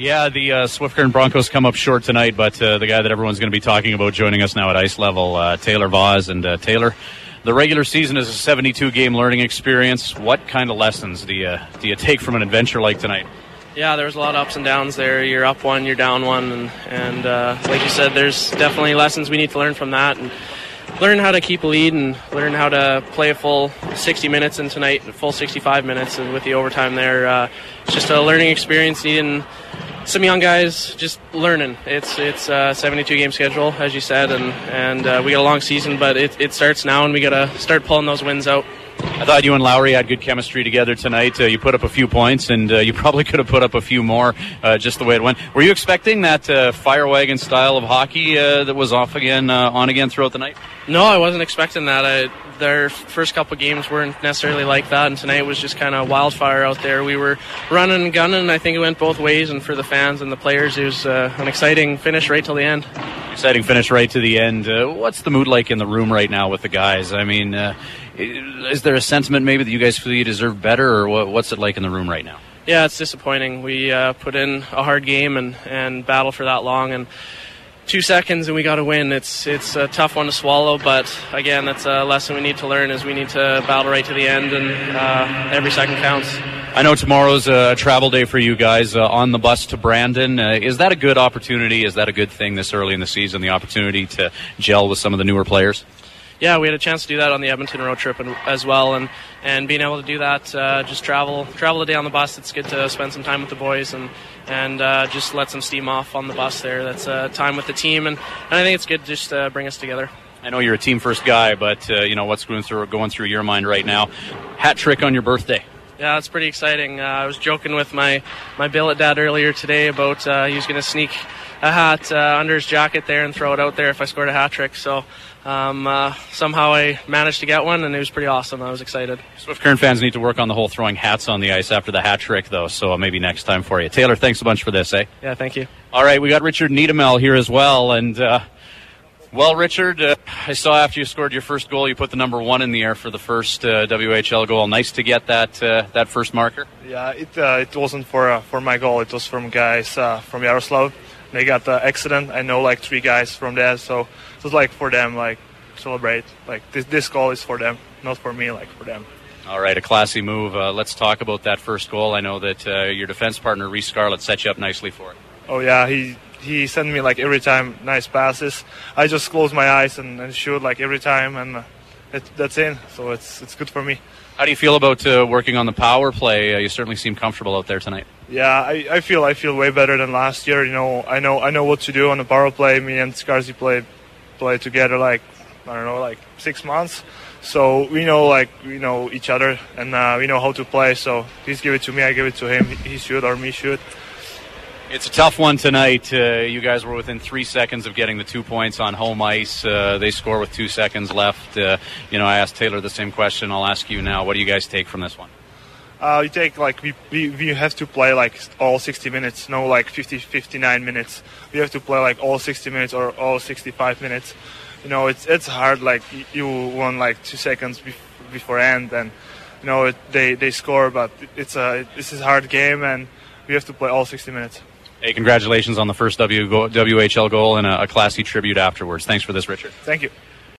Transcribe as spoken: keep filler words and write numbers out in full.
Yeah, the uh, Swift Current Broncos come up short tonight, but uh, the guy that everyone's going to be talking about joining us now at ice level, uh, Taylor Vaz. And uh, Taylor, the regular season is a seventy-two game learning experience. What kind of lessons do you, do you take from an adventure like tonight? Yeah, there was a lot of ups and downs there. You're up one, you're down one, and, and uh, like you said, there's definitely lessons we need to learn from that, and learn how to keep a lead and learn how to play a full sixty minutes, and tonight a full sixty-five minutes, and with the overtime there, uh, it's just a learning experience, needing some young guys just learning. It's it's a seventy-two game schedule, as you said, and, and uh, we got a long season, but it, it starts now, and we got to start pulling those wins out. I thought you and Lowry had good chemistry together tonight. Uh, you put up a few points, and uh, you probably could have put up a few more, uh, just the way it went. Were you expecting that uh, fire wagon style of hockey uh, that was off again, uh, on again throughout the night? No, I wasn't expecting that. I, their first couple games weren't necessarily like that, and tonight was just kind of wildfire out there. We were running and gunning. I think it went both ways, and for the fans and the players, it was uh, an exciting finish right till the end. Exciting finish right to the end. Uh, what's the mood like in the room right now with the guys? I mean, uh, is there a sentiment maybe that you guys feel you deserve better, or what, what's it like in the room right now? Yeah, it's disappointing. We uh, put in a hard game and, and battle for that long, and two seconds and we got to win. It's it's a tough one to swallow, but again, that's a lesson we need to learn, is we need to battle right to the end, and uh, every second counts. I know tomorrow's a travel day for you guys, uh, on the bus to Brandon. Uh, is that a good opportunity? Is that a good thing this early in the season, the opportunity to gel with some of the newer players? Yeah, we had a chance to do that on the Edmonton road trip as well, and, and being able to do that, uh, just travel travel a day on the bus. It's good to spend some time with the boys and and uh, just let some steam off on the bus there. That's uh, time with the team, and, and I think it's good just to bring us together. I know you're a team first guy, but uh, you know what's going through going through your mind right now. Hat trick on your birthday. Yeah, that's pretty exciting. Uh, I was joking with my, my billet dad earlier today about uh, he was going to sneak a hat uh, under his jacket there and throw it out there if I scored a hat trick. So um, uh, somehow I managed to get one, and it was pretty awesome. I was excited. Swift Current fans need to work on the whole throwing hats on the ice after the hat trick, though, so maybe next time for you. Taylor, thanks a bunch for this, eh? Yeah, thank you. All right, we got Richard Niedemel here as well, and... Uh, Well, Richard, uh, I saw after you scored your first goal, you put the number one in the air for the first uh, W H L goal. Nice to get that uh, that first marker. Yeah, it uh, it wasn't for uh, for my goal. It was from guys uh, from Yaroslav. They got the accident. I know like three guys from there, so it was like for them, like celebrate. Like this this goal is for them, not for me, like for them. All right, a classy move. Uh, let's talk about that first goal. I know that uh, your defense partner Reece Scarlett set you up nicely for it. Oh yeah, he. He sent me like every time nice passes. I just close my eyes and, and shoot like every time, and uh, it, that's in. So it's it's good for me. How do you feel about uh, working on the power play? Uh, you certainly seem comfortable out there tonight. Yeah, I, I feel I feel way better than last year. You know, I know I know what to do on the power play. Me and Scarzy played played together like I don't know like six months. So we know like we know each other, and uh, we know how to play. So he's give it to me, I give it to him. He shoot or me shoot. It's a tough one tonight. Uh, you guys were within three seconds of getting the two points on home ice. Uh, they score with two seconds left. Uh, you know, I asked Taylor the same question. I'll ask you now. What do you guys take from this one? Uh, you take like we, we we have to play like all sixty minutes, no like fifty, fifty-nine minutes. We have to play like all sixty minutes or all sixty-five minutes. You know, it's it's hard. Like you won like two seconds bef- before end, and you know it, they they score, but it's a this is a hard game, and we have to play all sixty minutes. Hey, congratulations on the first W H L goal and a, a classy tribute afterwards. Thanks for this, Richard. Thank you.